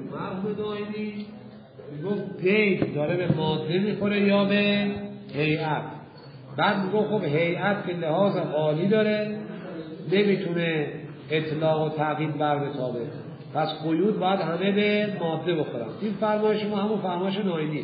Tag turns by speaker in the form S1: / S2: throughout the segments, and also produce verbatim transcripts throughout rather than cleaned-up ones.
S1: مرحوم دائمی میگفت قید داره به ماده میخوره یا به هیئت. بعد میگفت خب هیئت که لحاظ عالی داره نمیتونه اطلاق و تقیید بر بتابه، پس قیود باید همه به ماده بخورن. این فرمایش ما همون فرمایش نایینی.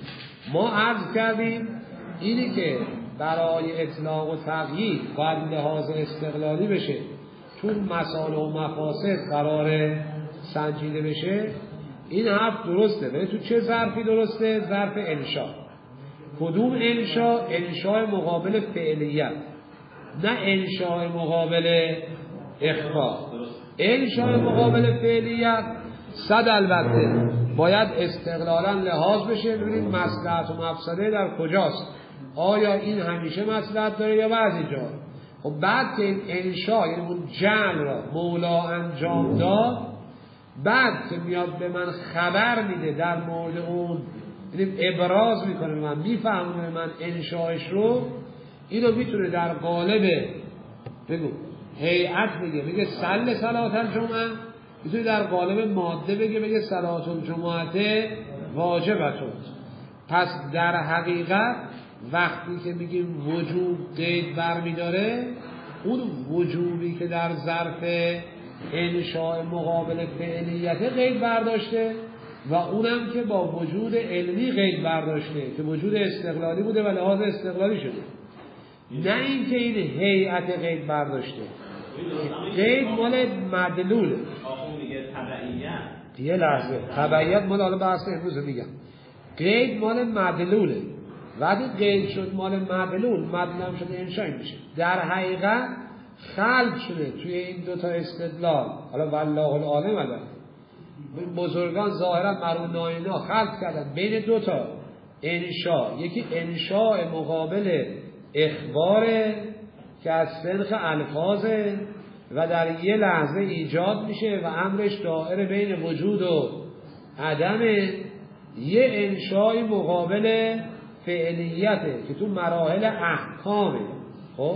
S1: ما عرض کردیم اینی که برای اطلاق و تقیید باید لحاظ استقلالی بشه، چون مسائل و مفاسد قرار سنجیده بشه، این حرف درسته. ولی تو چه ظرفی درسته؟ ظرف انشا. کدوم انشا؟ انشاء مقابل فعلیت، نه انشاء مقابل اخبار. انشاء مقابل فعلیت صد البته باید استقلالا لحاظ بشه، ببینید مصلحت و مفسده در کجاست، آیا این همیشه مصلحت داره یا بعضی جا. خب بعد که این انشاء یعنی اون جعل را مولا انجام داد، بعد که میاد به من خبر میده در مورد اون، یعنی ابراز میکنه به من، میفهمونه من انشاءش رو، اینو میتونه در قالب بگو هیئت بگه، بگه سل صلات الجمعه، میتونه در قالب ماده بگه، بگه صلات الجمعه واجبتون. پس در حقیقت وقتی که میگیم وجوب قید برمیداره، اون وجوبی که در ظرف انشاء مقابل فعلیت قید برداشته و اونم که با وجود علمی قید برداشته که وجود استقلالی بوده و لحاظ استقلالی شده، نه اینکه این هیئت قید برداشته. قید مال مدلوله.
S2: آخون میگه تبعیت.
S1: یه لحظه، تبعیت مال حالا بحث امروز میگم. قید مال مدلوله. وقتی قید شد مال مدلول، مدلول شده انشایی میشه. در حقیقت خلق شده توی این دوتا استدلال، حالا والله العالم البته بزرگان ظاهرا مرحوم نایینا خلق کردن بین دوتا انشا، یکی انشاء مقابل اخباره که از سنخ الفاظه و در یه لحظه ایجاد میشه و امرش دائره بین وجود و عدمه، یه انشای مقابل فعلیته که تو مراحل احکامه. خب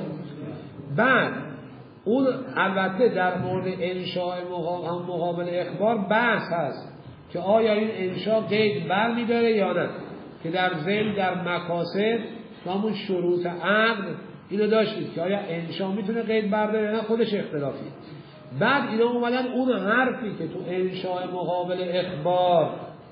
S1: بعد اون البته در مورد انشاء مقابل, مقابل اخبار بحث هست که آیا این انشاء قید بر میداره یا نه، که در ذیل در مقاصد و همون شروط عقد اینو داشتید که آیا انشاء میتونه قید برداره نه، خودش اختلافی. بعد اینا اومدن اون حرفی که تو انشاء مقابل اخبار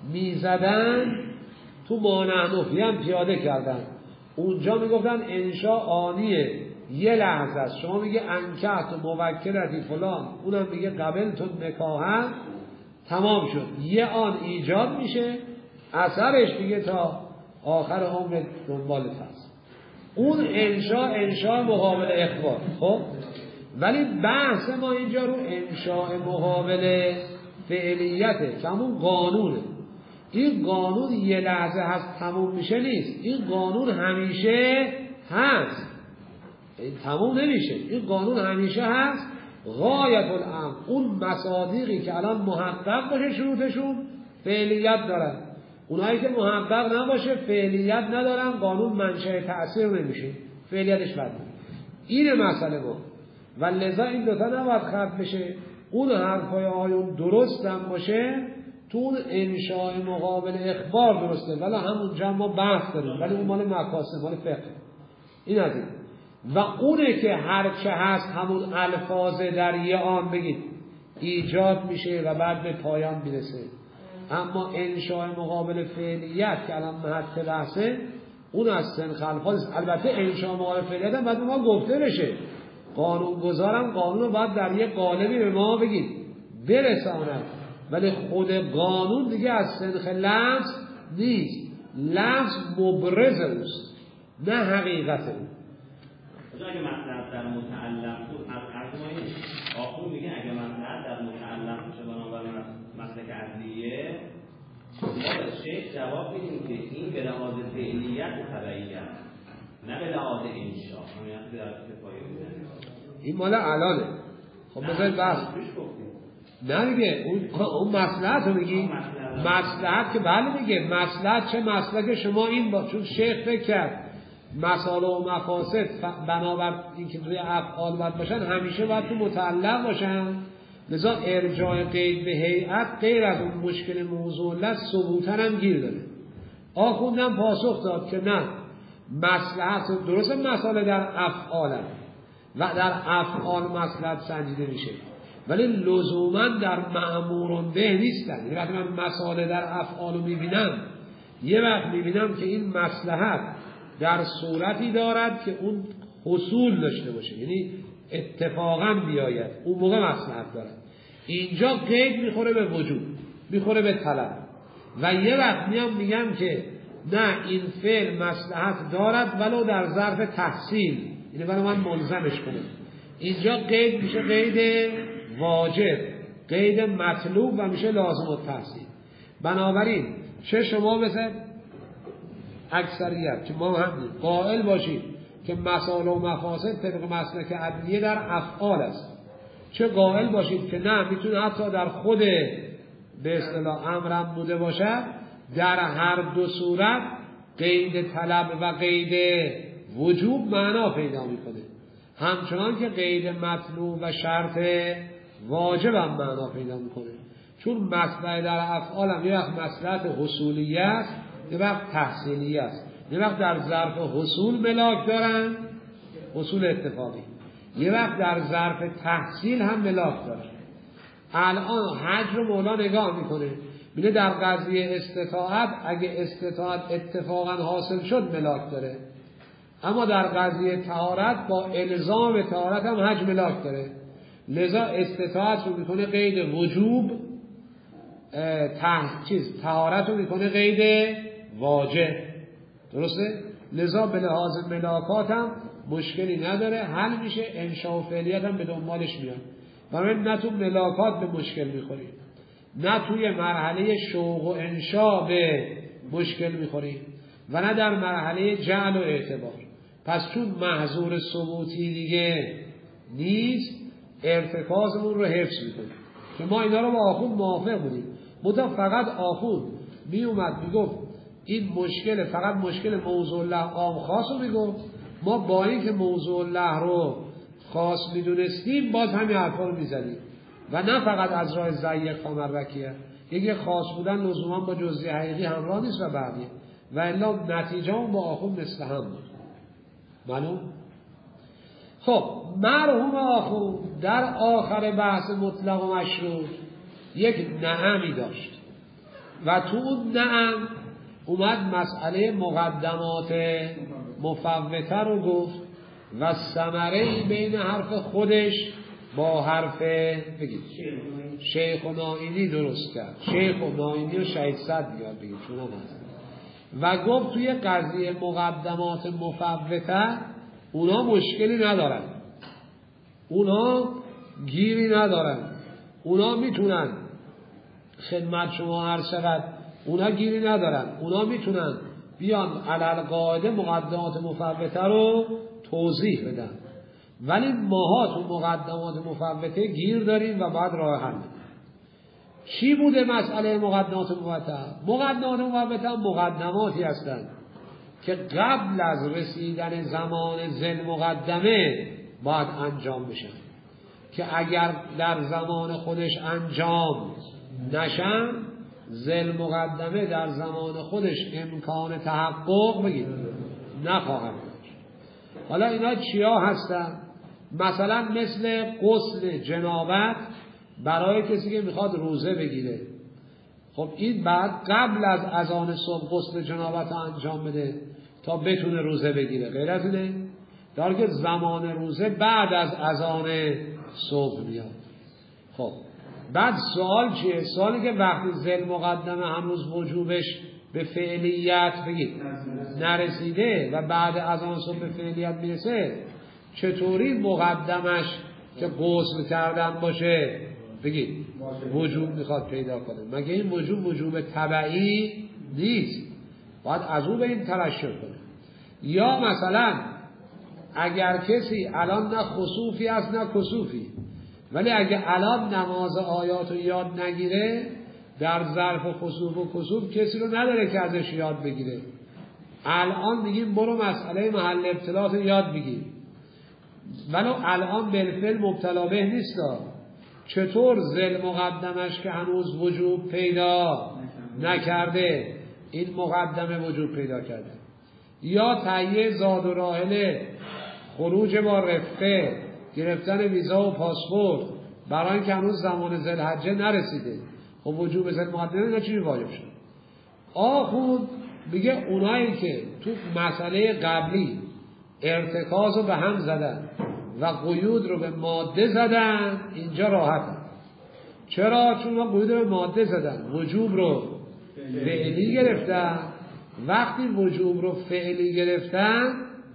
S1: میزدن تو مانعنفی هم پیاده کردن. اونجا میگفتن انشاء آنیه یه لحظه است، شما میگه انکحت و موکلتی فلان، اونم میگه قبل تو نکاحت، تمام شد، یه آن ایجاد میشه، اثرش دیگه تا آخر عمر دنبالت هست. اون انشاء انشاء مقابل اخبار. خب ولی بحث ما اینجا رو انشاء مقابل فعلیته که همون قانونه. این قانون یه لحظه هست تموم میشه نیست، این قانون همیشه هست، این تموم نمیشه، این قانون همیشه هست. غایت الامر، اون مصادیقی که الان محقق باشه شروطشون فعلیت دارن، اونایی که محقق نباشه فعلیت ندارن، قانون منشأ تأثیر نمیشه، فعلیتش بد میشه. این مسئله ما و لذا این دوتا نباید خط بشه. اون حرفای آیون درست هم باشه تو اون انشاء مقابل اخبار درسته، ولی همونجا ما بحث داریم، ولی اون مال مقاصد، مال فقه. این از این. و اونه که هرچه هست همون الفاظ در یه آن بگید ایجاد میشه و بعد به پایان میرسه. اما انشاء مقابل فعلیت که الان محط بحثه، اون از سنخ الفاظ. البته انشاء مقابل فعلیت هم باید به ما گفته بشه، قانون گذارم قانون رو باید در یه قالبی به ما بگید برساند، ولی خود قانون دیگه از سنخ لفظ نیست، لفظ مبرز اوست نه حقیقت او.
S2: اگه مطلب در متعلق بود، از ما این آخون میگه اگه مطلب در متعلق باشه بنابراین مسلک عدلیه، ما به شیخ جواب میدیم که این به لحاظ فعلیت تبعیت نه به لحاظ انشاء. همین در کفایه بوده.
S1: این مال الانه. خب بذارید بحث نه دیگه، اون اون مصلحت رو میگی، مصلحت که بله میگه مصلحت چه مسلک شما این با، چون شیخ فکر کرد مسائل و مفاسد بنابر اینکه توی افعال باید باشن همیشه باید تو متعلق باشن، لذا ارجاع قید به هیئت غیر از اون مشکل موضوع لست ثبوتن هم گیر داره. آخوندم پاسخ داد که نه، مصلحت درست مسئله در افعال و در افعال مصلحت سنجیده میشه، ولی لزوما در مأمور به نیستن. یه وقت من مسئله در افعال رو میبینم، یه وقت میبینم که این مصلحت در صورتی دارد که اون حصول داشته باشه، یعنی اتفاقا بیاید، اون موقع مصلحت دارد. اینجا قید میخوره به وجود، میخوره به طلب. و یه وقت میام میگم که نه، این فعل مصلحت دارد ولو در ظرف تحصیل، یعنی ولو من ملزمش کنم. اینجا قید میشه قید واجب، قید مطلوب و میشه لازم التحصیل. بنابراین چه شما مثل اکثریت که ما هم قائل باشید که مسائل و مفاسد طبق مسلک عدلیه در افعال است، چه قائل باشید که نه، میتونه حتی در خود به اصطلاح امرم بوده باشد، در هر دو صورت قید طلب و قید وجوب معنا پیدا میکنه، همچنان که قید مطلوب و شرط واجب هم معنا پیدا میکنه. چون مصلحت در افعال هم یه وقت مصلحت حصولیه است، یه وقت تحصیلیه است. یه وقت در ظرف حصول ملاک دارن، حصول اتفاقی، یه وقت در ظرف تحصیل هم ملاک دارن. الان حج رو مولا نگاه میکنه، میگه در قضیه استطاعت اگه استطاعت اتفاقا حاصل شد ملاک داره، اما در قضیه طهارت با الزام طهارت هم حج ملاک داره. لذا استطاعت رو میکنه قید وجوب، ته چیز طهارت رو میکنه قید واجب، درسته؟ لذا به لحاظ ملاکات هم مشکلی نداره، حل میشه، انشاء و فعلیت هم به دنبالش میاد. برای نه تو ملاکات به مشکل میخوریم، نه توی مرحله شوق و انشاء به مشکل میخوریم، و نه در مرحله جعل و اعتبار. پس چون محظور ثبوتی دیگه نیست، ارتکازمون رو حفظ میکنیم که ما اینا رو با آخوند موافق بودیم. متا فقط آخوند می اومد میگفت این مشکل فقط مشکل موضوع الله عام خاص رو میگفت، ما با این که موضوع الله رو خاص میدونستیم باز همین حرفا رو میزدیم، و نه فقط از راه ضیق تا مربکیه. یکی خاص بودن لزوما با جزئی حقیقی همراه نیست و بعدیه، و الا نتیجه هم با آخوند مثل هم بود. معلوم؟ خب مرحوم آخوند در آخر بحث مطلق و مشروط یک نعمی داشت و تو اون نعم اومد مسئله مقدمات مفوته رو گفت و ثمره بین حرف خودش با حرف بگید شیخ و نائینی درست کرد. شیخ و نائینی و شهید صد بیاد بگید چون هم هست. و گفت توی قضیه مقدمات مفوته اونا مشکلی ندارن، اونا گیری ندارن، اونا میتونن خدمت شما هر شود، اونا گیری ندارن، اونا میتونن بیان علل قاعده مقدمات مفوته رو توضیح بدن، ولی ماها تو مقدمات مفوته گیر داریم و بعد راه حل. چی بوده مسئله مقدمات مفوته؟ مقدمات مفوته مقدماتی هستند که قبل از رسیدن زمان ذل مقدمه باید انجام بشن، که اگر در زمان خودش انجام نشن ذل مقدمه در زمان خودش امکان تحقق بگید نخواهد داشت. حالا اینا چیا هستن؟ مثلا مثل غسل جنابت برای کسی که میخواد روزه بگیره. خب این بعد قبل از اذان صبح غسل جنابت انجام بده تا بتونه روزه بگیره، غیر از اینه؟ در که زمان روزه بعد از اذان صبح میاد. خب بعد سوال چیه؟ سوالی که وقتی ذل مقدمه هنوز وجوبش به فعلیت بگید نرسیده و بعد اذان صبح به فعلیت میرسه، چطوری مقدمش که غسل کردن باشه بگید وجوب میخواد پیدا کنه؟ مگه این وجوب وجوب تبعی نیست؟ باید از او به این ترشح کنه. یا مثلا اگر کسی الان نه خسوفی است نه کسوفی، ولی اگه الان نماز آیات رو یاد نگیره، در ظرف خسوف و کسوف کسی رو نداره که ازش یاد بگیره. الان میگیم برو مسئله محل ابتلاات یاد بگیر، ولو الان بالفعل مبتلا به نیست، چطور ذل مقدمش که هنوز وجوب پیدا نکرده این مقدمه وجوب پیدا کرده، یا تهیه زاد و راحله، خروج با رفقه، گرفتن ویزا و پاسپورت برای اینکه هنوز زمان ذوالحجه نرسیده، خب وجوب ذل مقدمه اینا چی واجب شد؟ آخوند میگه اونایی که تو مسئله قبلی ارتکاز رو به هم زدن و قیود رو به ماده زدن اینجا راحتن. چرا؟ چون ما قیود رو به ماده زدن، وجوب رو فعلی گرفتن. وقتی وجوب رو فعلی گرفتن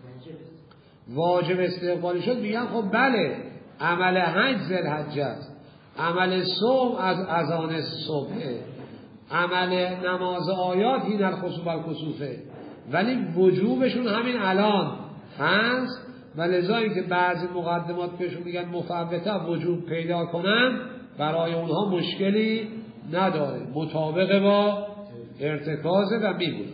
S1: واجب استقبالی شد، میگن خب بله عمل حج ذوالحجه است، عمل صوم از اذان صبحه، عمل نماز آیات هین الخسوف الکسوفه، ولی وجوبشون همین الان هست و لذا اینکه بعضی مقدمات بهشون میگن مفوته وجوب پیدا کنن برای اونها مشکلی نداره، مطابق با ارتکازه و میبونه.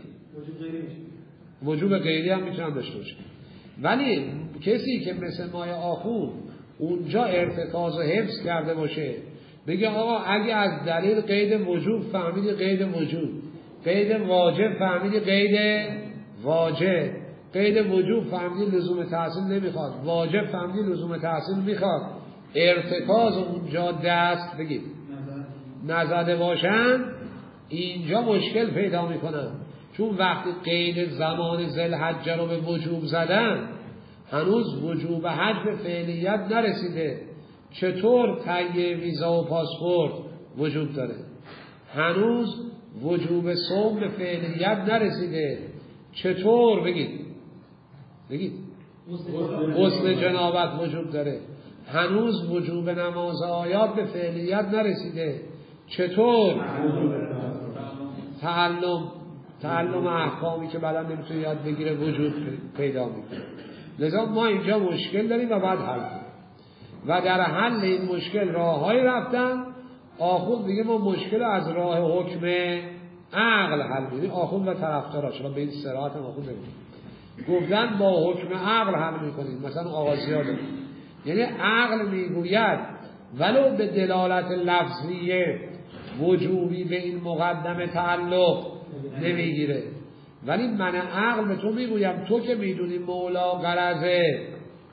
S1: وجوب غیری هم میتونن داشته باشه، ولی کسی که مثل مای آخون اونجا ارتکاز و حفظ کرده باشه بگه آقا اگه از دلیل قید وجوب فهمیدی قید وجوب، قید واجب فهمیدی قید واجب، قید وجوب فهمیدی لزوم تحصیل نمیخواد، واجب فهمیدی لزوم تحصیل میخواد، ارتکاز اونجا دست بگید نزده باشن اینجا مشکل پیدا میکنن، چون وقتی قید زمان ذوالحجه رو به وجوب زدن هنوز وجوب حج به فعلیت نرسیده. چطور تهیه ویزا و پاسپورت وجوب داره؟ هنوز وجوب صوم به فعلیت نرسیده. چطور بگید بگید غسل جنابت وجوب داره؟ هنوز وجوب نماز آیات به فعلیت نرسیده. چطور تعلم تعلم احکامی که بعدا نمیتونه یاد بگیره وجود پیدا میکنه؟ لذا ما اینجا مشکل داریم و بعد حل کنیم و در حل این مشکل راههایی رفتن. آخوند میگه ما مشکل از راه حکم عقل حل می‌کنیم. آخوند و طرفداراش به این صراحت هم آخوند نمی‌کنه، گفتن با حکم عقل حل میکنیم. مثلا آغازی‌ها داریم، یعنی عقل میگوید ولو به دلالت لفظیه وجوبی به این مقدمه تعلق نمیگیره، ولی من عقل به تو میگویم تو که میدونی مولا غرضه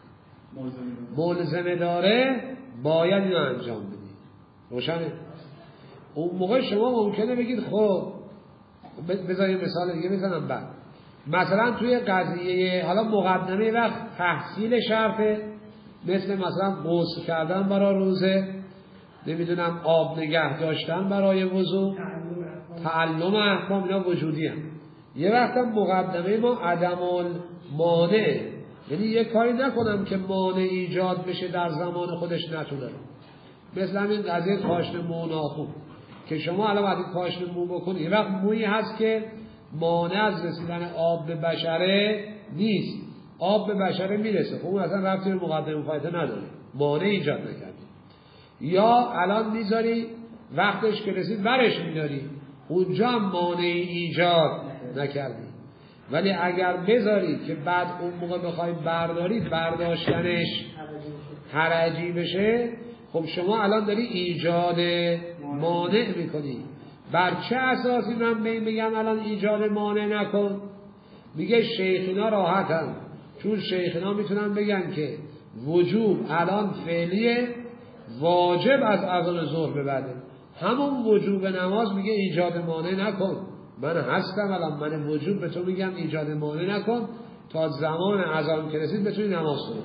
S1: ملزمه داره باید اینو انجام بدی. روشنه؟ اون موقع شما ممکنه بگید خب بذاریم مثال دیگه بزنم بعد. مثلا توی قضیه حالا مقدمه وقت تحصیل شرطه، مثل مثلا غسل کردن برای روزه، نمیدونم آب نگه داشتن برای وضو، تعلم احکام، اینا وجودی هم. یه وقت هم مقدمه ما عدم المانع، یعنی یه کاری نکنم که مانع ایجاد بشه در زمان خودش نتونه. مثل همین قضیه کاشت مو ناخن که شما الان وقتی کاشت مو بکنی یه وقت مویی هست که مانع از رسیدن آب به بشره نیست، آب به بشره میرسه، خب اون اصلا ربطی به مقدمه فایده نداره، مانع ایجاد نکردی. یا الان میذاری وقتش که رسید برش میداری، اونجا هم مانع ایجاد نکردی. ولی اگر بذاری که بعد اون موقع بخوای برداری برداشتنش حرجی بشه، خب شما الان داری ایجاد مانع میکنی. بر چه اساسی من به این بگم الان ایجاد مانع نکن؟ میگه شیخینا راحتن، چون شیخینا میتونن بگن که وجوب الان فعلیه، واجب از اذان ظهر به بعده، همون وجوب نماز میگه ایجاد مانع نکن. من هستم الان، من وجوب به تو میگم ایجاد مانع نکن تا زمان اذان که رسید بتونی نماز کنی.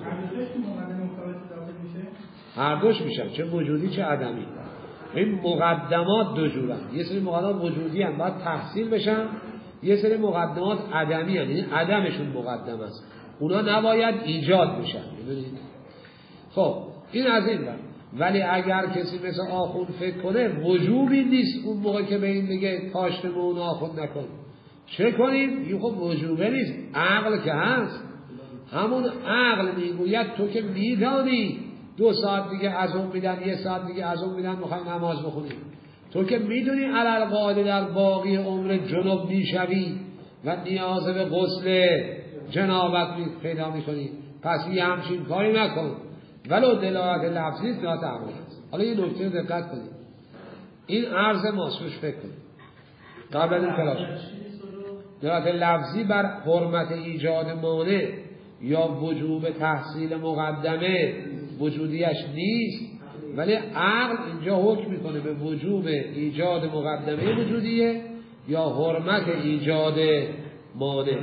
S1: هر دوش میشن، چه وجودی چه عدمی. این مقدمات دو جورن، یه سری مقدمات وجودی هم باید تحصیل بشن، یه سری مقدمات عدمی هم، یعنی عدمشون مقدم است، اونا نباید ایجاد بشن. ببینید خب این از این بر. ولی اگر کسی مثل آخوند فکر کنه وجوبی نیست اون موقع که به این میگه کاشت مون آخوند نکن، چه کنیم؟ یه خب وجوبه نیست، عقل که هست. همون عقل میگوید تو که میدانی دو ساعت دیگه از اون میدن، یه ساعت دیگه از اون میدن، میخوای نماز بخونی، تو که میدونی علل قاعده در باقی عمر جنوب میشوی و نیاز به غسل جنابت پیدا میکنی، پس یه همچین کاری نکن. ولو دلالت لفظی است دلالت عقلی است. حالا یه نکته دقت کنید، این عرض ماست، روش فکر کنید قبل از این کلاس. دلالت لفظی بر حرمت ایجاد مانع یا وجوب تحصیل مقدمه وجودیش نیست، ولی عقل اینجا حکم میکنه به وجوب ایجاد مقدمه وجودیه یا حرمت ایجاد مانع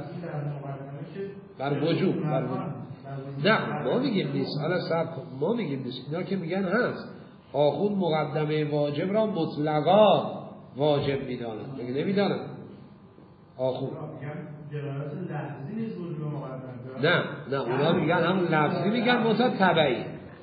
S1: بر وجوب. بر وجوب نه ما میگیم نیست، حالا صبر کن، ما میگیم نیست، اینا که میگن هست. آخوند مقدمه واجب را مطلقا واجب میدانن، میگه نمیدانن آخوند. نه نه اونا میگن همون لفظی میگن مطلق تبعی.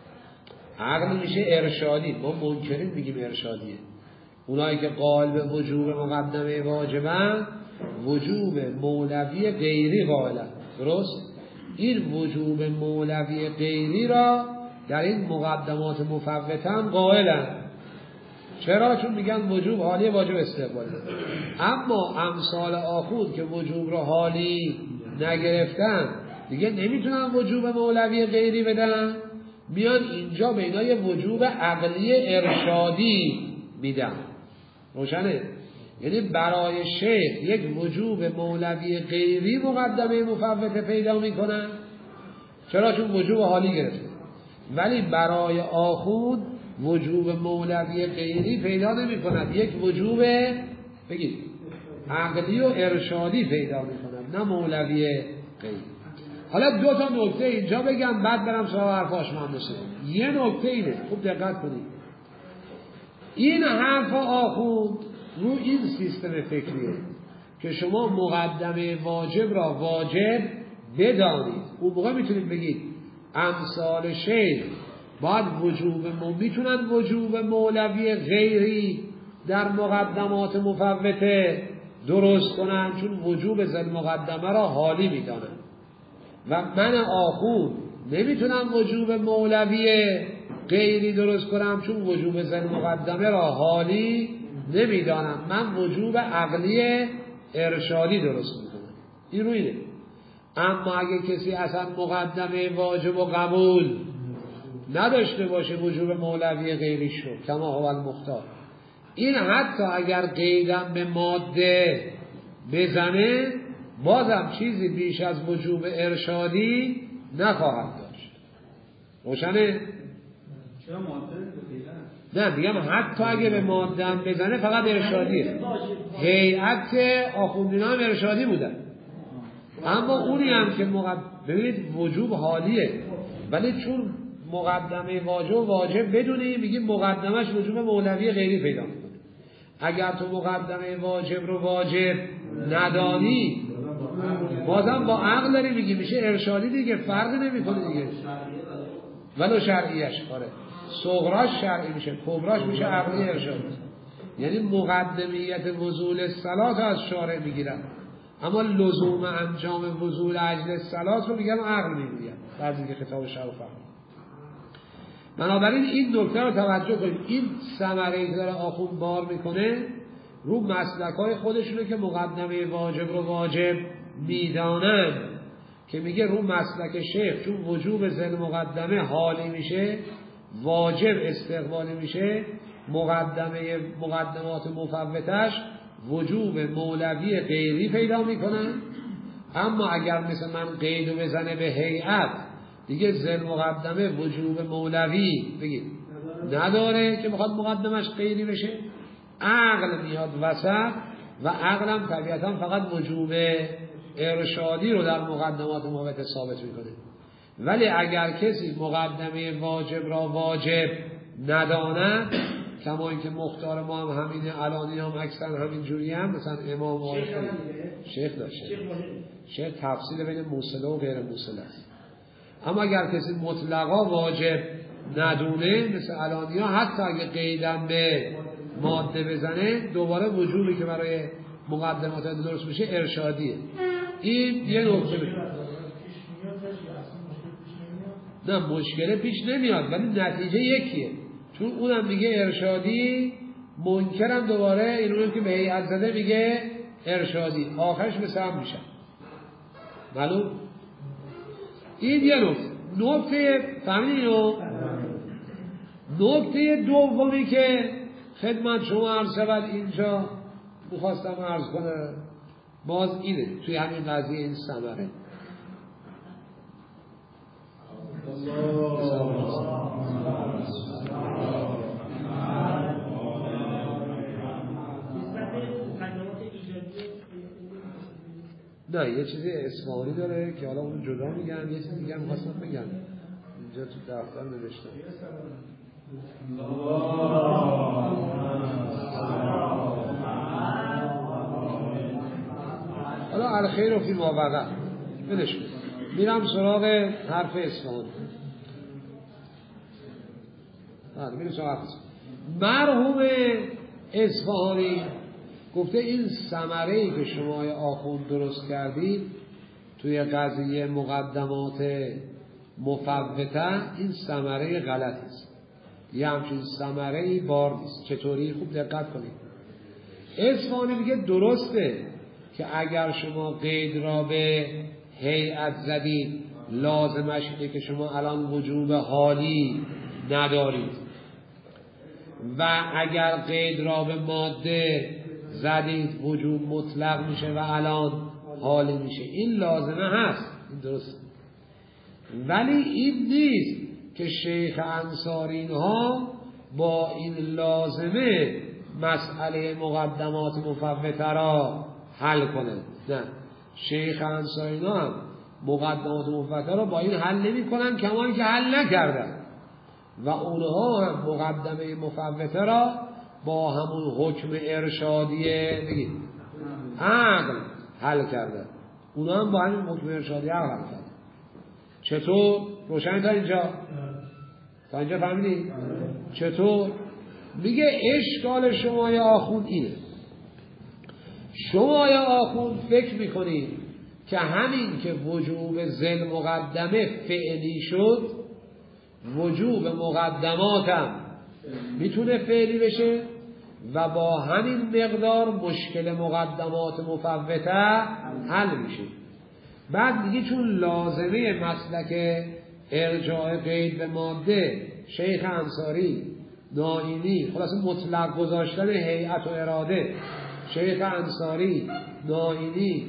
S1: عقل میشه ارشادی، ما منکرین میگیم ارشادیه. اونایی که قائل به وجوب مقدمه واجبن وجوب مولوی غیری قائلن. درست؟ این وجوب مولوی غیری را در این مقدمات مفوتن قائلن. چرا؟ چون میگن وجوب حالی واجب استقبالی. اما امثال آخوند که وجوب را حالی نگرفتن دیگه نمیتونن وجوب مولوی غیری بدن، میان اینجا به اینا یه وجوب عقلی ارشادی میدن. روشنه؟ یعنی برای شیخ یک وجوب مولوی غیری مقدمه مفوته پیدا میکنن. چرا؟ چون وجوب حالی گرفته. ولی برای آخوند وجوب مولوی غیری پیدا نمیکنن، یک وجوب بگید عقلی و ارشادی پیدا میکنن، نه مولوی غیری. حالا دو تا نکته اینجا بگم بعد برم سراغ حرفاش مهندسه. یه نکته اینه، خوب دقت کنید، این حرف آخوند رو این سیستم فکریه که شما مقدمه واجب را واجب بدانید. اون موقع میتونید بگید امثال شیخ باید وجوب مو میتونن وجوب مولوی غیری در مقدمات مفوته درست کنن، چون وجوب ذل مقدمه را حالی میدانن. و من آخوند نمیتونم وجوب مولوی غیری درست کنم، چون وجوب ذل مقدمه را حالی نمیدانم، من وجوب عقلی ارشادی درست میکنم. این رو اینه. اما اگه کسی اصلا مقدمه واجب و قبول نداشته باشه وجوب مولوی غیری شد کما هو المختار، این حتی اگر قیدم به ماده بزنه بازم چیزی بیش از وجوب ارشادی نخواهد داشت. روشنه؟
S3: چرا ماده
S1: نه میگم حتی اگه به ماده هم بزنه فقط ارشادیه. هیئت آخوندینا هم ارشادی بودن، اما اونی هم که مقد... ببینید وجوب حالیه، ولی چون مقدمه واجب واجب بدونی میگیم مقدمش وجوب مولوی غیری پیدا میکنه. اگر تو مقدمه واجب رو واجب ندانی بازم با عقل داری میگی میشه ارشادی دیگه، فرقی نمیکنه دیگه. ولو شرعیش آره صغراش شرعی میشه، کبراش میشه عقلی ارشادی. یعنی مقدمیت وصول الصلات از شارع میگیرن، اما لزوم انجام وصول اجل الصلات رو میگن عقل میگوید بعضی که کتاب شرع فهم. بنابراین این نکته رو توجه کنید، این ثمره که داره آخوند بار میکنه رو مسلکای خودشونه که مقدمه واجب رو واجب میدانن، که میگه رو مسلک شیخ چون وجوب ذل مقدمه حالی میشه واجب استقبالی میشه، مقدمه مقدمات مفوتش وجوب مولوی غیری پیدا میکنن. اما اگر مثل من قیدو بزنه به هیئت دیگه ذل مقدمه وجوب مولوی بگید نداره که بخواد مقدمش غیری بشه، عقل میاد وسط و عقلم طبیعتا فقط وجوب ارشادی رو در مقدمات مفوته ثابت میکنه. ولی اگر کسی مقدمه واجب را واجب ندانه، کما اینکه مختار ما هم همینه، علانی هم اکثر همین جوری هم، مثلا امام آقای شیخ داشته شیخ تفصیل بین موصله و غیر موصله است. اما اگر کسی مطلقا واجب ندونه مثل علانی ها، حتی اگه قیدم به ماده بزنه دوباره وجوبی که برای مقدمات درست میشه ارشادیه. این یه نکته نه مشکل پیش نمیاد ولی نتیجه یکیه، چون اونم میگه ارشادی، منکرم دوباره اینونم که به هیئت زده میگه ارشادی، آخرش مثل هم میشن. معلوم؟ این یه نکته. نکته فهمیدین؟ نکته دومی که خدمت شما عرض شود اینجا میخواستم عرض کنه باز اینه توی همین قضیه این ثمره. نه یه چیزی اصفهانی داره که حالا اون جدا میگن، یه چیزی دیگه میخواستم بگم اینجا تو دفتر نوشتم. حالا الخیر فی ما وقع بدش میرم سراغ حرف اصفهانی. بله میرم سراغ حرف مرحوم اصفهانی گفته این ثمره‌ای که شما آخوند درست کردید توی قضیه مقدمات مفوته این ثمره غلطی است، یه همچین ثمره‌ای بار نیست. چطوری؟ خوب دقت کنید. اصفهانی میگه درسته که اگر شما قید را به هیئت زدید لازمش اینه که شما الان وجوب حالی ندارید و اگر قید را به ماده زدید وجوب مطلق میشه و الان حالی میشه. این لازمه هست، این درست، ولی این نیست که شیخ انصاری اینها با این لازمه مسئله مقدمات مفوته را حل کنه. نه، شیخ انصاری اینها هم مقدمات مفوته را با این حل نمی کنن کما که حل نکردن و اونها هم مقدمه مفوته را با همون حکم ارشادیه بگید عقل حل کرده. اونا هم با همین حکم ارشادیه عقل حل کرده. چطور؟ روشن تا اینجا؟ تا اینجا فهمیدید؟ چطور؟ میگه اشکال شمای آخوند اینه، شمای آخوند فکر میکنید که همین که وجوب ذل مقدمه فعلی شد وجوب مقدماتم میتونه فعلی بشه و با همین مقدار مشکل مقدمات مفوته حل میشه. بعد میگه چون لازمه مسلک ارجاع قید به ماده شیخ انصاری، نائینی، خلاصه مطلق گذاشتن هیئت و اراده شیخ انصاری، نائینی،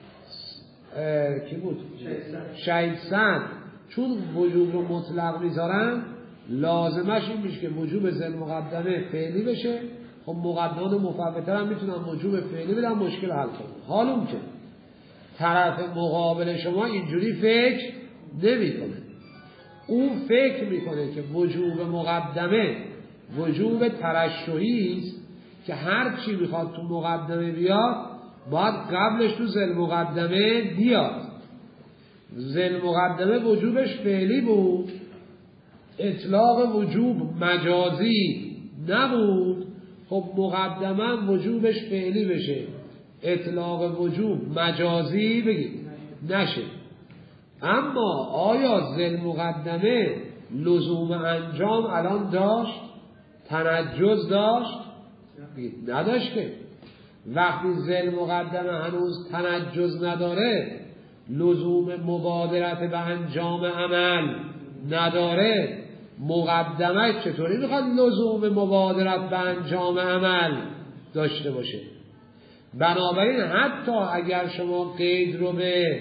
S1: کی بود؟ شهید سند، چون وجوب رو مطلق میذارن لازمش این میشه که وجوب ذل مقدمه فعلی بشه. خب مقدمات مفوته هم میتونن وجوب فعلی بدن مشکل حل کنن. حالون که طرف مقابل شما اینجوری فکر نمیکنه، اون فکر میکنه که وجوب مقدمه وجوب ترشحی است که هر چی میخواد تو مقدمه بیاد باید قبلش تو ذل مقدمه بیاد. ذل مقدمه وجوبش فعلی بود، اطلاق وجوب مجازی نبود. خب مقدمه وجوبش فعلی بشه، اطلاق وجوب مجازی بگید نشه. اما آیا ذل مقدمه لزوم انجام الان داشت؟ تنجز داشت؟ بگید نداشت. که وقتی ذل مقدمه هنوز تنجز نداره، لزوم مبادرت به انجام عمل نداره، مقدمه چطوری میخواد لزوم مبادرت به انجام عمل داشته باشه؟ بنابراین حتی اگر شما قید رو به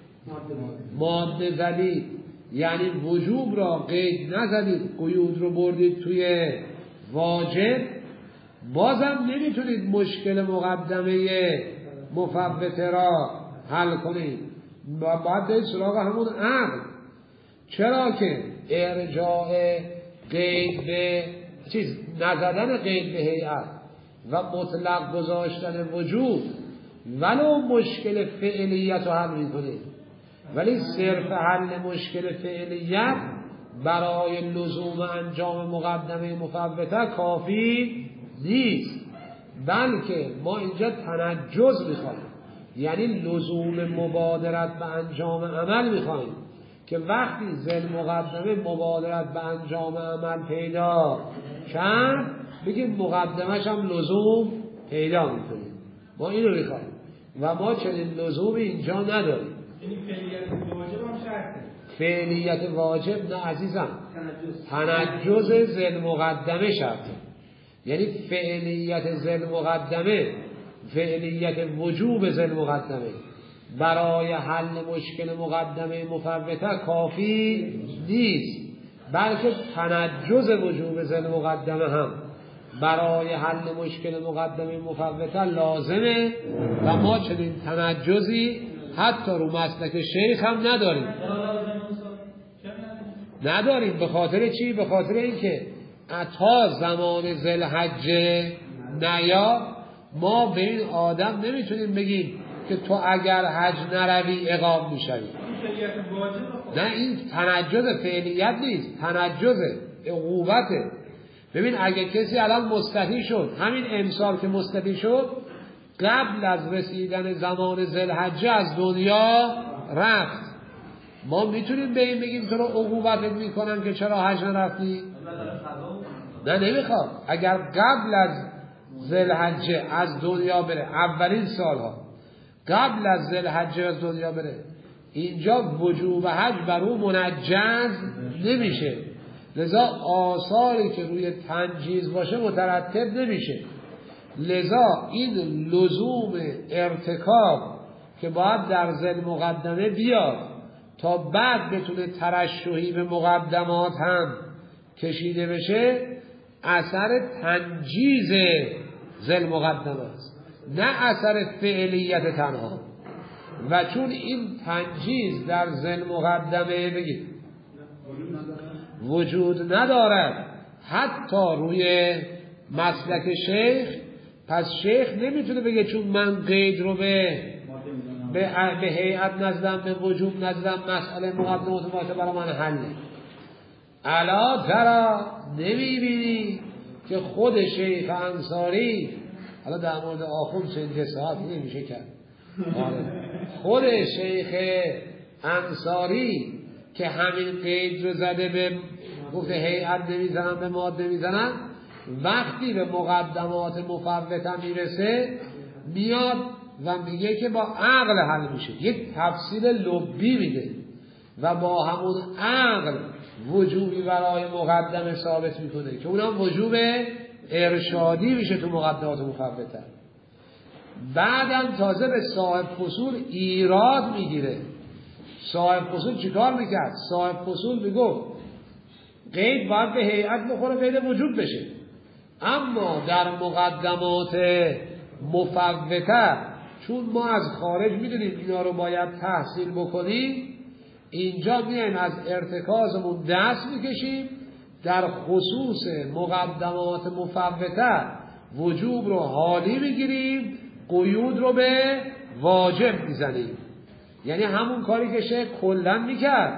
S1: ماده زدید، یعنی وجوب را قید نزدید، قیود رو بردید توی واجب، بازم نمیتونید مشکل مقدمه مفوته را حل کنید. باید دید سراغ همون عقل. چرا که ارجاع قید به چیز نزدن قید به هیئت و مطلق گذاشتن وجوب ولو مشکل فعلیت رو حل میکنه، ولی صرف حل مشکل فعلیت برای لزوم انجام مقدمه مفوته کافی نیست، بلکه ما اینجا تنجز میخوایم، یعنی لزوم مبادرت به انجام عمل میخوایم که وقتی ذل مقدمه مبادرت به انجام عمل پیدا کرد بگیم مقدمش هم لزوم پیدا میکنیم. ما اینو میخوایم و ما چنین لزومی اینجا نداریم.
S3: یعنی فعلیت واجب هم شرطه.
S1: فعلیت واجب نه عزیزم، تنجز ذل مقدمه شرطه. یعنی فعلیت ذل مقدمه، فعلیت وجوب ذل مقدمه برای حل مشکل مقدمه مفوته کافی نیست، بلکه تنجز وجوب ذل مقدمه هم برای حل مشکل مقدمه مفوته لازمه و ما چنین تنجزی حتی رو مسلک شیخ هم نداریم. نداریم به خاطر چی؟ به خاطر اینکه تا زمان ذوالحجه نیا ما به این آدم نمیتونیم بگیم که تو اگر حج نروی اقام میشوی. نه، این تنجز فعلیت نیست، تنجز عقوبته. ببین اگه کسی الان مستحی شد، همین امسال که مستحی شد قبل از رسیدن زمان ذوالحجه از دنیا رفت، ما میتونیم به این بگیم تو رو عقوبتت میکنن که چرا حج نرفتی؟ نه نمیخواد. اگر قبل از ذوالحجه از دنیا بره، اولین سالها قبل از ذوالحجه از دنیا بره، اینجا وجوب حج بر او منجز نمیشه، لذا آثاری که روی تنجیز باشه مترتب نمیشه. لذا این لزوم ارتکاب که باید در ذل مقدمه بیاد تا بعد بتونه ترشحی به مقدمات هم کشیده بشه، اثر تنجیز ذل مقدمه است، نه اثر فعلیت تنها. و چون این تنجیز در ذل مقدمه بگید وجود ندارد حتی روی مسلک شیخ، پس شیخ نمیتونه بگه چون من قید رو به به, به هیئت نزدم، به وجوب نزدم، مسئله مقدمات باشه برای من حله. الا ترا نمیبینی که خود شیخ انصاری، حالا در مورد آخوند چند جساعت نمیشه کرد، خود شیخ انصاری که همین قید رو زده به گفته هیئت نمیزنن، به ماده نمیزنن، وقتی به مقدمات مفوته میرسه میاد و میگه که با عقل حل میشه، یک تفصیل لبی میده و با همون عقل وجوبی برای مقدمه ثابت میکنه که اونم وجوب ارشادی میشه تو مقدمات مفوته. بعدم تازه به صاحب فصول ایراد میگیره. صاحب فصول چیکار میکرد؟ صاحب فصول میگفت قید باید به هیئت بخوره، قید وجوب بشه، اما در مقدمات مفوته چون ما از خارج میدونیم اینا رو باید تحصیل بکنیم، اینجا میایم از ارتکازمون دست میکشیم، در خصوص مقدمات مفوته وجوب رو حالی میگیریم، قیود رو به واجب میزنیم. یعنی همون کاری که شیخ کلا میکرد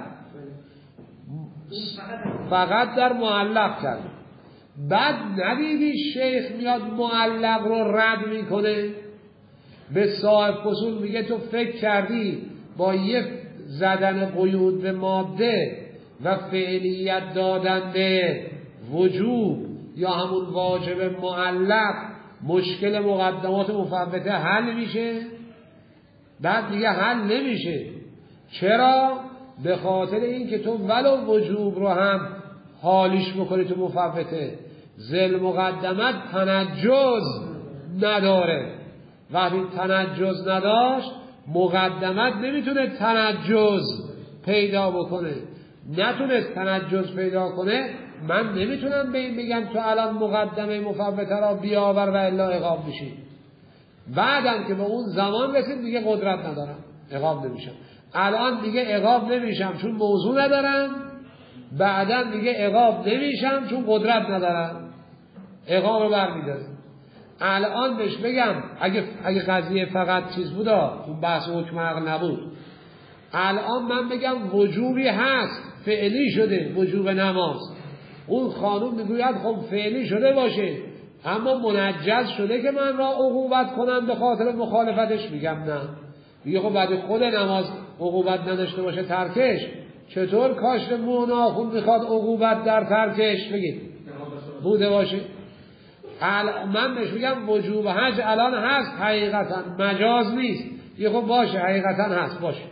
S1: فقط در معلق کرد. بعد ندیدی شیخ میاد معلق رو رد میکنه، به صاحب فصول میگه تو فکر کردی با یک زدن قیود به ماده و فعلیت دادن به وجوب یا همون واجب معلق مشکل مقدمات مفوته حل میشه؟ بعد میگه حل نمیشه. چرا؟ به خاطر این که تو ولو وجوب رو هم حالیش بکنی تو مفوته، ذل مقدمت تنجز نداره. وقتی تنجز نداشت مقدمت نمیتونه تنجز پیدا بکنه. نتونست تنجز پیدا کنه، من نمیتونم به این بگم تو الان مقدمه مفوته را بیاور و الا اقام میشی. بعدم که به اون زمان رسید دیگه قدرت ندارم، اقام نمیشم. الان دیگه اقام نمیشم چون موضوع ندارم، بعدا دیگه اقام نمیشم چون قدرت ندارم، اقام رو برمیدارم. الان بهش بگم اگه اگه قضیه فقط چیز بودا، اون بحث حکم عقل نبود، الان من بگم وجوبی هست، فعلی شده وجوب نماز، اون خانوم میگوید خب فعلی شده باشه اما منجز شده که من را عقوبت کنم به خاطر مخالفتش، میگم نه. میگه خب بعد خود نماز عقوبت نداشته باشه ترکش، چطور کاشف موناخون میخواد عقوبت در ترکش بگید بوده باشه؟ من بهش میگم وجوب حج الان هست حقیقتا، مجاز نیست. یه خب باشه حقیقتا هست باشه،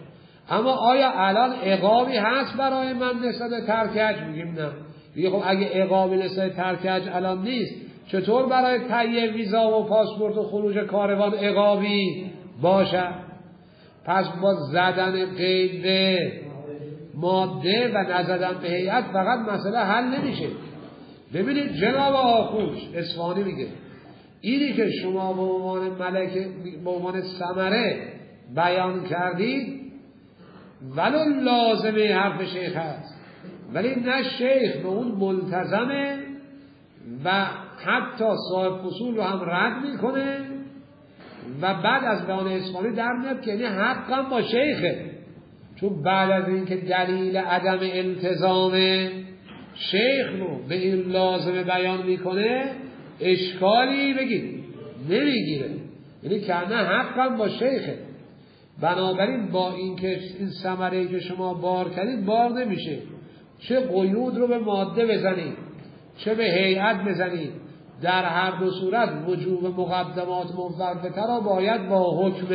S1: اما آیا الان عقابی هست برای من نسبت ترکج؟ میگیم نه. میگه خب اگه عقابی نسبت ترکج الان نیست، چطور برای تهیه ویزا و پاسپورت و خروج کاروان عقابی باشه؟ پس با زدن قید به ماده و نزدن به هیئت فقط مسئله حل نمیشه. ببینید جناب آخوش اصفهانی میگه اینی که شما به عنوان ملک به عنوان ثمره بیان کردید ولو لازمه حرف شیخ هست، ولی نه شیخ به اون ملتزمه و حتی صاحب فصول رو هم رد میکنه و بعد از بیان اصفهانی در میاد که یعنی حقم با شیخه، چون بعد از اینکه دلیل عدم التزام شیخ رو به این لازمه بیان میکنه اشکالی بگید نمیگیره، یعنی که نه حقم با شیخه. بنابراین با اینکه این ثمره‌ای که شما بار کردید بار نمیشه، چه قیود رو به ماده بزنید چه به هیئت بزنید، در هر دو صورت وجوب مقدمات مفوته را باید با حکم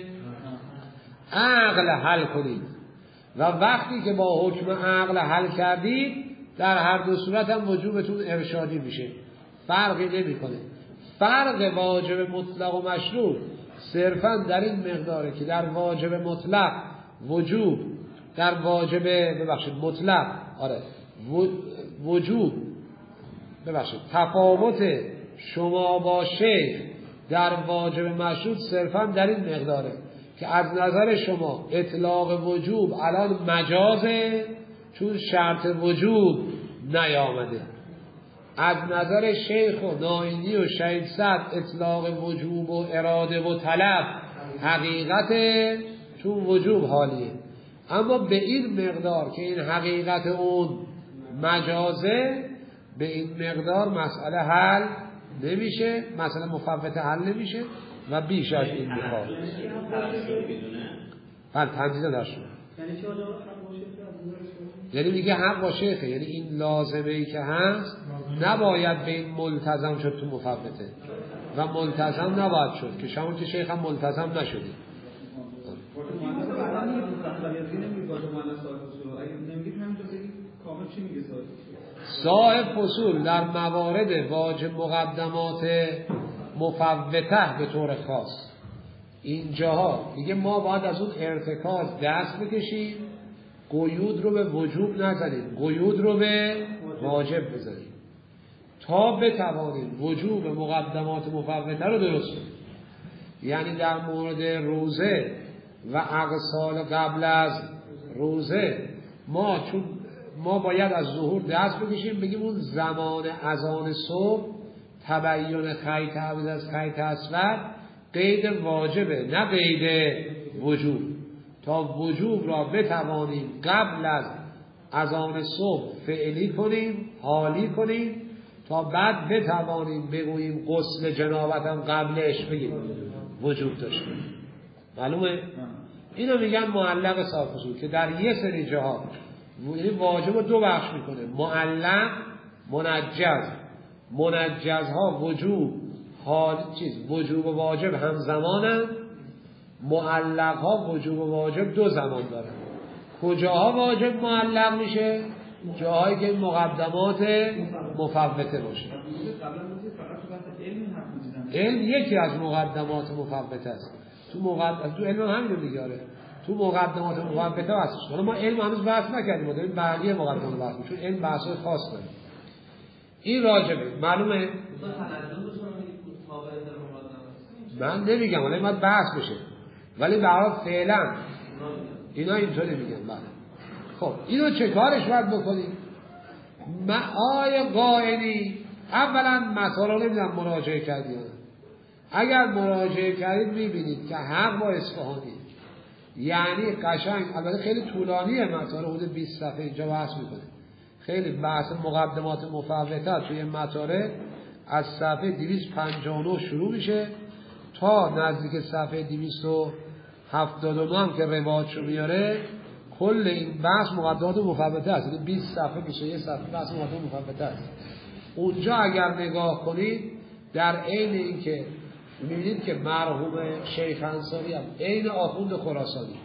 S1: عقل حل کنید و وقتی که با حکم عقل حل کردید در هر دو صورت هم وجوبتون ارشادی میشه، فرقی نمیکنه. فرق واجب مطلق و مشروع صرفا در این مقداره که در واجب مطلق وجوب در واجب ببخشید مطلق آره وجوب ببخشید تفاوت شما با شیخ در واجب مشروط صرفا در این مقداره که از نظر شما اطلاق وجوب الان مجازه چون شرط وجوب نیامده، از نظر شیخ و ناینی و شهید صد اطلاق وجوب و اراده و طلب حقیقته چون وجوب حالیه، اما به این مقدار که این حقیقت اون مجازه به این مقدار مسئله حل نمیشه، مسئله مفوته حل نمیشه و بیش از این میخواد بله تنجیده در شما یعنی میگه حق با شیخه، یعنی این لازمه ای که هست نباید به این ملتزم شد تو مفوته و ملتزم نباید شد که شما که شیخ هم ملتزم نشدید. صاحب فصول در موارد واجب مقدمات مفوته به طور خاص اینجاها میگه ما باید از اون ارتکاز دست بکشیم، قیود رو به وجوب نزنیم، قیود رو به واجب بزنیم تا بتوانیم وجوب مقدمات مفوته رو درست کنیم. یعنی در مورد روزه و اغسال قبل از روزه ما چون ما باید از ظهور دست بکشیم بگیم اون زمان اذان صبح تبیین خیط ابیض از خیط اسود قید واجبه نه قید وجوب، تا وجوب را بتوانیم قبل از اذان صبح فعلی کنیم حالی کنیم تا بعد بتوانیم بگوییم غسل جنابت هم قبلش بگیم وجوب داشته. معلومه؟ اینو میگن معلق صاحب فصول که در یه سری جاها یعنی واجب رو دو بخش میکنه، معلق منجز. منجزها وجوب حال چیز وجوب و واجب همزمانن، معلقها وجوب و واجب دو زمان دارن. کجاها واجب معلق میشه؟ جاهایی که مقدمات مفوته باشه. علم یکی از مقدمات مفوته است. تو مقدم تو علم همین رو میگاره. تو مقدمات مفوته هستش. حالا ما علم هنوز بحث نکردیم، ما داریم بقیه مقدمات بحث می‌کنیم چون علم بحث‌های خاص داره. این راجبه. معلومه؟ من نمیگم حالا باید بحث بشه. ولی به هر حال فعلا اینا اینطوری میگن. بله. خب اینو چه کارش باید بکنیم؟ ما آیه قائلی اولا مسائل رو نمیدونم مراجعه کردید. اگر مراجعه کردید میبینید که حق با اصفهانی یعنی قشنگ البته خیلی طولانیه مطالب حدود بیست صفحه اینجا بحث میکنه، خیلی بحث مقدمات مفوته توی مطالب از صفحه دویست و پنجاه و نه شروع میشه تا نزدیک صفحه دویست و هفتاد و نه هم که روایتشو میاره. کل این بحث مقدمات مفوته است، یعنی بیست صفحه میشه یه صفحه بحث مقدمات مفوته است. اونجا اگر نگاه کنید در عین اینکه می‌بینید که مرحوم شیخ انصاری هم عین آخوند خراسانی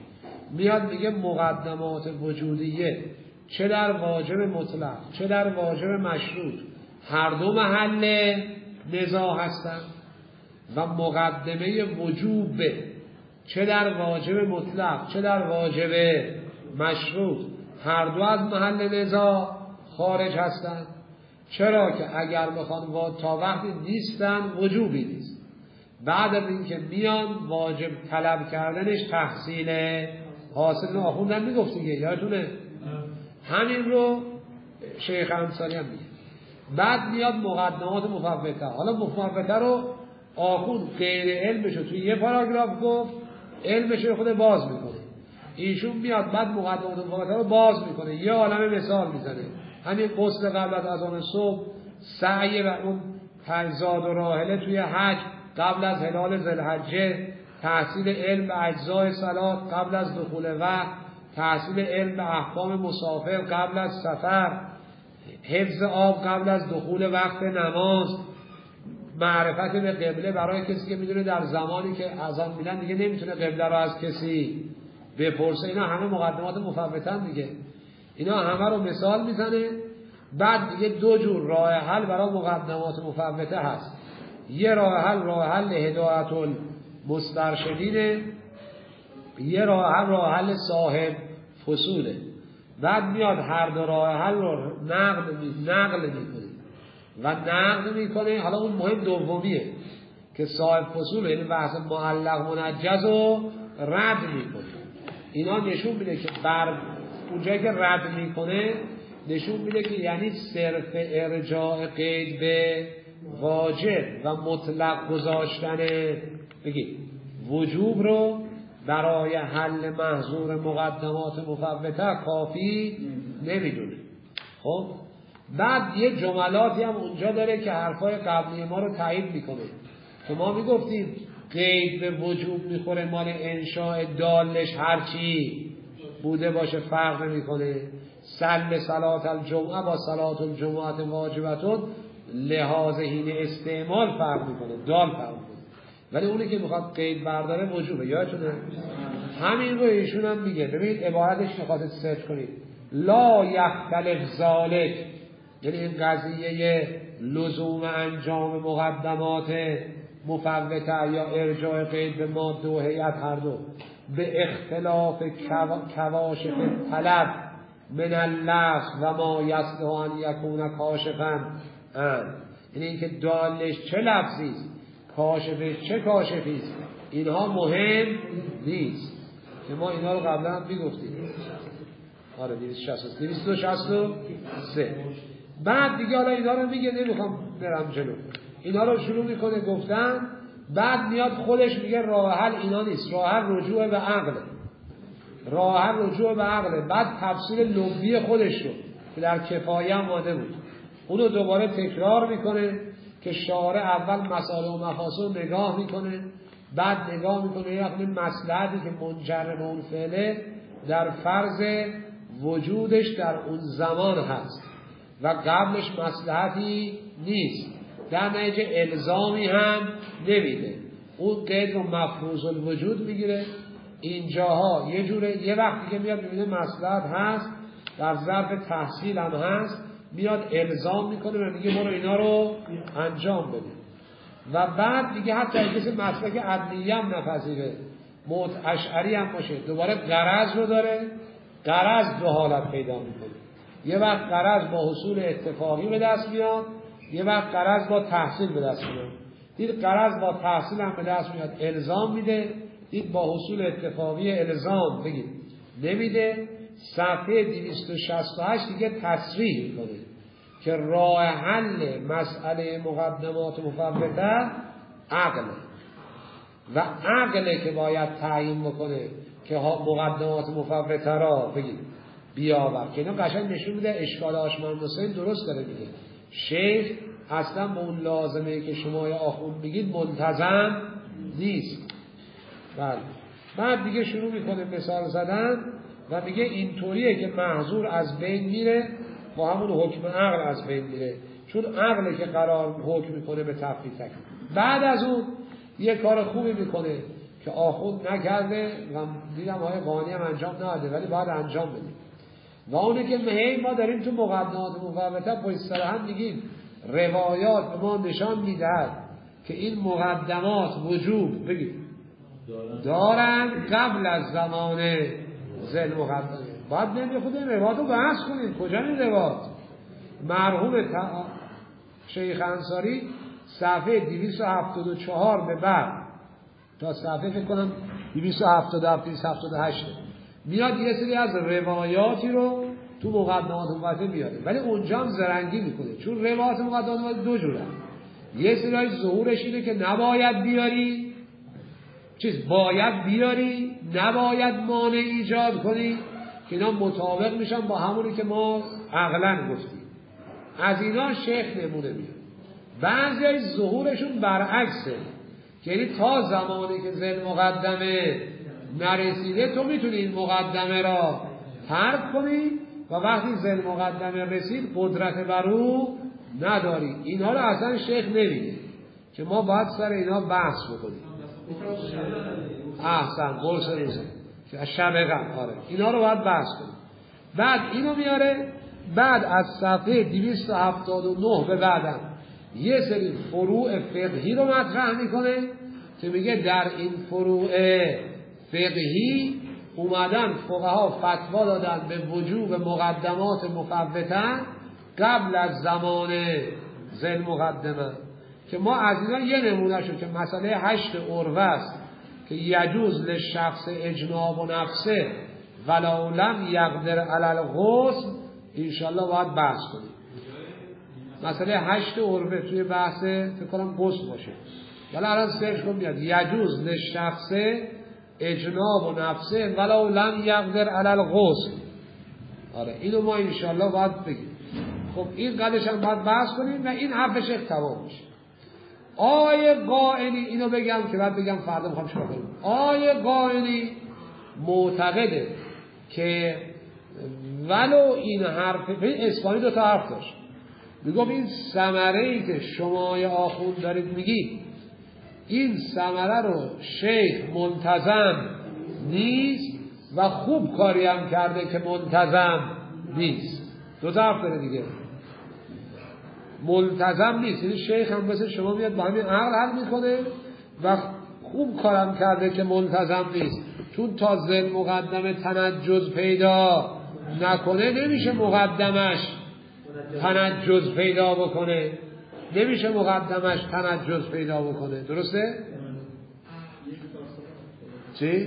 S1: میاد میگه مقدمات وجودیه چه در واجب مطلق چه در واجب مشروط هر دو محل نزاع هستند و مقدمه وجوب چه در واجب مطلق چه در واجب مشروط هر دو از محل نزاع خارج هستند. چرا که اگر بخوان تا وقتی نیستن وجوبی نیست، بعد از اینکه میان واجب طلب کردنش تحصیل حاصل آخوندن میگفت دیگه، یادتونه؟ همین رو شیخ انصاری هم میگه. بعد میاد مقدمات مفوته. حالا مفوته رو آخوند غیر علمش رو توی یه پاراگراف گفت، علمش رو خود باز میکنه. ایشون میاد بعد مقدمات مفوته رو باز میکنه، یه عالمه مثال میزنه. همین غسل قبل از اذان صبح، سعی و اون تجزاد و راحله توی حج قبل از هلال ذوالحجه، تحصیل علم به اجزای صلات قبل از دخول وقت، تحصیل علم به احکام مسافر قبل از سفر، حفظ آب قبل از دخول وقت نماز، معرفت به قبله برای کسی که میدونه در زمانی که اذان میدن دیگه نمیتونه قبله رو از کسی بپرسه. اینا همه مقدمات مفوتن دیگه. اینا همه رو مثال میزنه. بعد دیگه دو جور راه حل برای مقدمات مفوته هست. یه راه حل راه حل هدایت المسترشدینه، یه راه حل راه حل صاحب فصوله. بعد میاد هر دو راه حل رو نقل می نقل میکنه و نقل میکنه. حالا اون مهم دومیه که صاحب فصول یعنی بحث معلق منجز رو رد میکنه. اینا نشون میده که بر اونجایی که رد میکنه نشون میده که یعنی صرف ارجاع قید به واجب و مطلق گذاشتن بگید وجوب رو برای حل محظور مقدمات مفوته کافی نمیدونه. خب بعد یه جملاتی هم اونجا داره که حرفای قبلی ما رو تایید میکنه که ما میگفتیم قید به وجوب میخوره مال انشاء دالش هرچی بوده باشه فرق نمیکنه. سل صلات الجمعه با صلات الجمعه واجبتون لحاظ حین استعمال فرق میکنه، دال فرق میکنه، ولی اونی که میخواد قید برداره وجوبه. یادتونه همین رو ایشون هم میگه. ببینید عبارتش میخواد سرچ کنید. لا یختلف ذالک، یعنی این قضیه لزوم انجام مقدمات مفوته یا ارجاع قید به ماده و هیئت هر دو به اختلاف کواشف طلب من اللفظ و ما یصلح ان یکون کاشفا، یعنی اینکه دالش چه لفظی است کاشفش چه کاشفی است اینها مهم نیست که ما اینا رو قبلا هم میگفتیم. آره دویست و شصت و سه. بعد دیگه حالا اینا رو میگه، نمیخوام برم جلو، اینا رو شروع میکنه گفتن. بعد میاد خودش میگه راه حل اینا نیست، راه حل رجوع به عقل، راه حل رجوع به عقل. بعد تفسیر لغوی خودش رو که در کفایه هم ماده بود اونو دوباره تکرار میکنه که شارع اول مسائل و مفاسد نگاه میکنه، بعد نگاه میکنه یه وقتی مصلحتی که منجر به اون فعله در فرض وجودش در اون زمان هست و قبلش مصلحتی نیست، در نتیجه الزامی هم نمیده، اون قید رو مفروض الوجود میگیره. اینجاها یه جوره یه وقتی که میاد میبینه مصلحت هست در ظرف تحصیل هم هست میاد الزام میکنه و میگه برو اینا رو انجام بده. و بعد دیگه حتی اگه کسی مسلک عدلیه هم نپذیره، موت اشعری هم باشه، دوباره غرض رو داره. غرض دو حالت پیدا میکنه، یه وقت غرض با حصول اتفاقی به دست میاد، یه وقت غرض با تحصیل به دست میاد. دید غرض با تحصیل هم به دست میاد الزام میده، دید با حصول اتفاقی الزام بگید نمیده. صفحه دویست و شصت و هشت دیگه تصریح میکنه که راه حل مسئله مقدمات مفوته عقله و عقله که باید تعیین بکنه که مقدمات مفوته را بگید بیاور. که اینا قشنگ نشون میده اشکال آشمان حسین درست داره میگه. شیخ اصلا به اون لازمه که شما یا آخوند میگید ملتزم نیست. بله. بعد دیگه شروع میکنه مثال زدن و میگه اینطوریه که محظور از بین میره با همون حکم عقل از بین میره، چون عقله که قرار حکم میکنه به تفریط تکلیف. بعد از اون یه کار خوبی میکنه که آخوند نکرده و دیدم آقای قانی هم انجام نداده ولی باید انجام بدیم و اونه که هی ما داریم تو مقدمات مفوته پشت سر هم میگیم روایات به ما نشان میدهد که این مقدمات وجوب بگید دارن قبل از زمان ذل مقدمه. باید نمی خود این روایات رو بحث کنیم. کجا این روایات؟ مرحوم شیخ انصاری صفحه دویست و هفتاد و چهار به بعد تا صفحه فکر کنم دویست و هفتاد و هفت دویست و هفتاد و هشت میاد یه سری از روایاتی رو تو مقدمات مفوته میاره ولی اونجا هم زرنگی میکنه چون روایات مقدمات مفوته دو جوره. یه سری ظهورش اینه که نباید بیاری چیز باید بیاری نباید مانع ایجاد کنی که اینا مطابق میشن با همونی که ما عقلن گفتیم. از اینا شیخ نمونه میاد. بعضی از ظهورشون برعکسه یعنی تا زمانی که ذل مقدمه نرسیده تو میتونی این مقدمه را ترک کنی و وقتی ذل مقدمه رسید قدرت بر او نداری. اینا رو اصلا شیخ نمیگه که ما باید سر اینا بحث بکنیم. احسن قرص روزه شب قبل آره اینا رو باید بحث کنیم. بعد اینو میاره بعد از صفحه دویست و هفتاد و نه به بعدم یه سری فروع فقهی رو مطرح میکنه که میگه در این فروع فقهی اومدن فقها فتوا دادن به وجوب مقدمات مفوته قبل از زمان ذل مقدمه که ما از اینا یه نمونه شد که مسئله هشت عروه است که یجوز للشخص اجناب و نفسه ولو لم یقدر علی الغسل انشالله باید بحث کنیم. مسئله هشت عروه توی بحث فکر کنم غسل باشه ولی الان سرچ کن بیاد یجوز للشخص اجناب و نفسه ولو لم یقدر علی الغسل. آره اینو ما انشالله باید بگیم. خب این قدرش هم باید بحث کنیم و این حرفش تمام میشه. آیه قائلی اینو بگم که بعد بگم فردا میخوام چیکار کنیم. آیه قائلی معتقده که ولو این حرف به اسپانی دو تا حرف داشت میگم این ثمره‌ای که شما یا آخوند دارید میگید این ثمره رو شیخ منتظم نیست و خوب کاری هم کرده که منتظم نیست. دو تا حرف داره دیگه. ملتزم نیست یعنی شیخ هم مثل شما میاد با همین عقل حل میکنه و خوب کارم کرده که ملتزم نیست چون تا ذل مقدمه تنجز پیدا نکنه نمیشه مقدمش تنجز پیدا بکنه نمیشه مقدمش تنجز پیدا بکنه. درسته؟ چی؟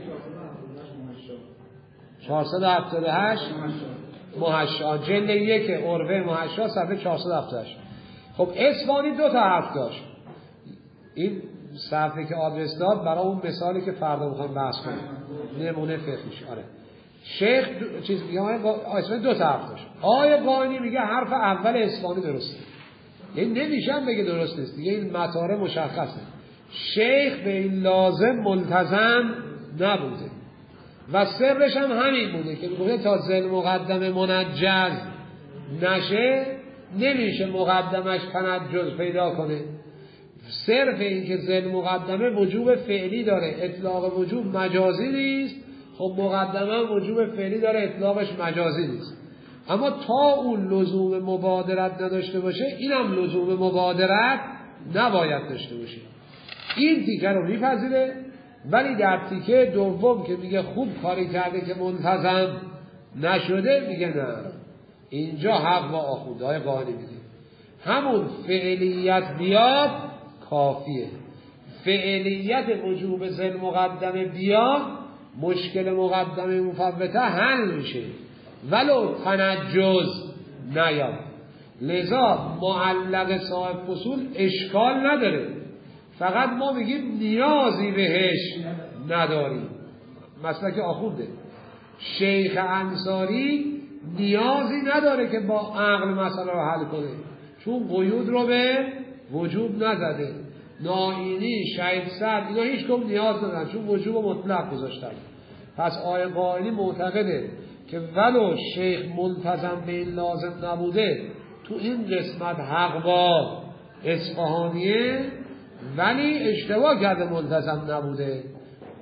S1: چهارصد و هفتاد و هشت محشا جلد یک عروه محشا صفحه چهارصد و هفتاد و هشت. خب اصفهانی دو تا حرف داشت. این صفحه که آدرس داد برای اون مثالی که فردا میخوایم بحث کنیم نمونه فقهیش. آره شیخ دو... چیز میگه اصفهانی دو تا حرف داشت. آیه قائلی میگه حرف اول اصفهانی درسته این نمیشم بگه درست نیست دیگه این مطالب مشخصه. شیخ به این لازم ملتزم نبوده و سرش هم همین بوده که میگه تا ذل مقدمه منجز نشه نمیشه مقدمش تنجز پیدا کنه. صرف این که ذل مقدمه وجوب فعلی داره اطلاق وجوب مجازی نیست. خب مقدمه وجوب فعلی داره اطلاقش مجازی نیست اما تا اون لزوم مبادرت نداشته باشه اینم لزوم مبادرت نباید داشته باشه. این تیکه رو میپذیره ولی در تیکه دوم که میگه خوب کاری کرده که منتظم نشده میگه نه اینجا حق با آخوندهای قائلی میگه همون فعلیت بیاد کافیه. فعلیت وجوب ذل مقدمه بیاد مشکل مقدمه مفوته حل میشه ولو تنجز نیاد. لذا معلق صاحب فصول اشکال نداره فقط ما میگیم نیازی بهش نداریم. مثلا که آخونده شیخ انصاری نیازی نداره که با عقل مسئله رو حل کنه چون قیود رو به وجوب نزده. نائینی شهید سعد اینا هیچ کم نیاز ندارن چون وجوب مطلق گذاشتن. پس آیه قائلی معتقده که ولو شیخ ملتزم به این لازم نبوده تو این قسمت حق با اصفهانیه ولی اشتباه کرده ملتزم نبوده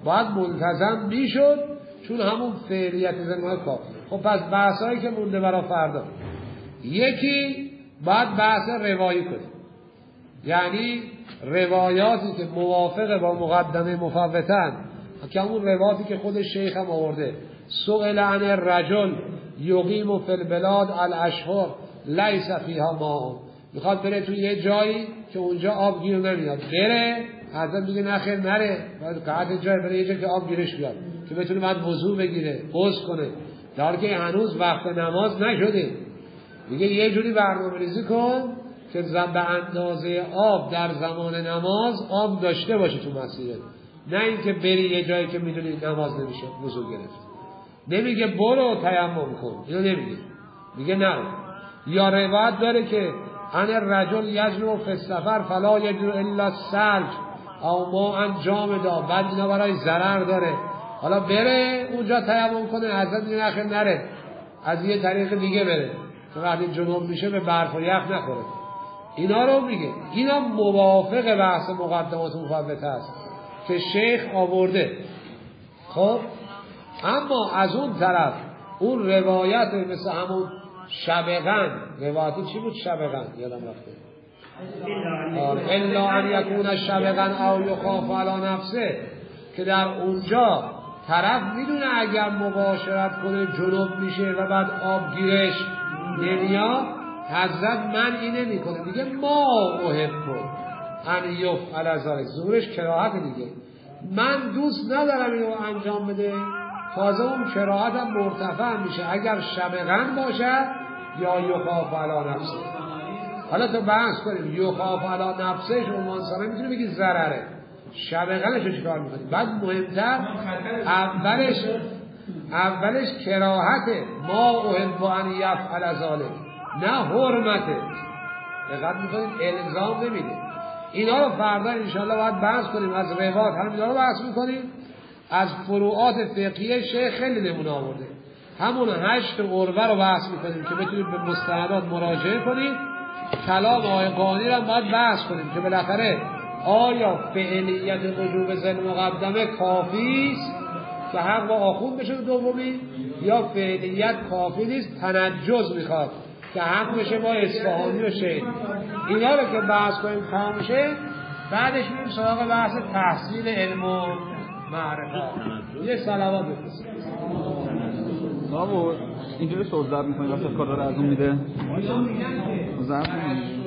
S1: باید منتظم میشد، چون همون فعلیت زنده کافی. خب پس بحثایی که مونده برای فردا، یکی باید بحث روایی کنیم، یعنی روایاتی که موافق با مقدمه مفوتن، که همون روایاتی که خود شیخ هم آورده، سئل عن الرجل یقیم فی البلاد الاشهر لیس فیها ماء، میخواد بره توی یه جایی که اونجا آب گیر نمیاد، بره حضرت میگه نخیر نره، باید قاعد جای بره یه جایی که آب گیرش بیاد که بتونه بعد وضو بگیره، غسل کنه، در حالی که هنوز وقت نماز نشده. میگه یه جوری برنامه‌ریزی کن که به اندازه آب در زمان نماز آب داشته باشه تو مسیرت، نه اینکه بری یه جایی که میدونی نماز نمیشه وضو گرفت. نمیگه برو تیمم کن، اینو نمیگه، میگه نرو. یا روایت داره که ان الرجل یجنب فی السفر فلا یجد الا الثلج او ماء جامدا، بعد اینا برای ضرر داره، حالا بره اونجا تیمم کنه، حضرت میگه نخیر نره، از یه طریق دیگه بره که وقتی جنوب میشه به برف و یخ نخوره. اینا رو میگه، اینا موافق بحث مقدمات مفوته است که شیخ آورده. خب اما از اون طرف اون روایت مثل همون شبغن، روایتی چی بود شبغن؟ یادم رفته. الا ان یکون شبغن او یخاف علی نفسه، که در اونجا طرف میدونه اگر مباشرت کنه جنوب میشه و بعد آب گیرش نمیاد، حضرت من اینه میکنه، میگه ما احب ان یفعل ذلک، ظهورش کراهت دیگه، من دوست ندارم اینو انجام بده، تازه اون کراهت هم مرتفع میشه اگر شبغن باشد یا یخاف علی نفسه. حالا تو بحث کنیم یخاف علی نفسه شما ساله میتونه بگی ضرره، شبغنش رو چیکار میکنیم؟ بعد مهمتر اولش اولش کراهته، ما احب ان یفعل ذلک، نه حرمته. دقت میکنید الزام نمیده. اینا رو فردا انشاءالله باید بحث کنیم، از روایات همین رو بحث میکنیم، از فروعات فقهی شیخ خیلی نمونه آورده، همون هشت عربه رو بحث میکنیم که بتونید به مستندات مراجعه کنید. کلام آقای قانی رو باید بحث کنیم که بالاخره آیا فعلیت وجوب ذل مقدمه کافی است که حق با آخوند بشه دومی، یا فعلیت کافی نیست تنجز میخواد که حق بشه با اصفهانی و شیخ. اینا رو که بحث کنیم تمام شه، بعدش میریم سراغ بحث تحصیل علم و معرفت. یه صلوات بفرستید.
S3: بابا اینجوری صحبت می‌کنی وقتی کارا رو از اون میده. زرد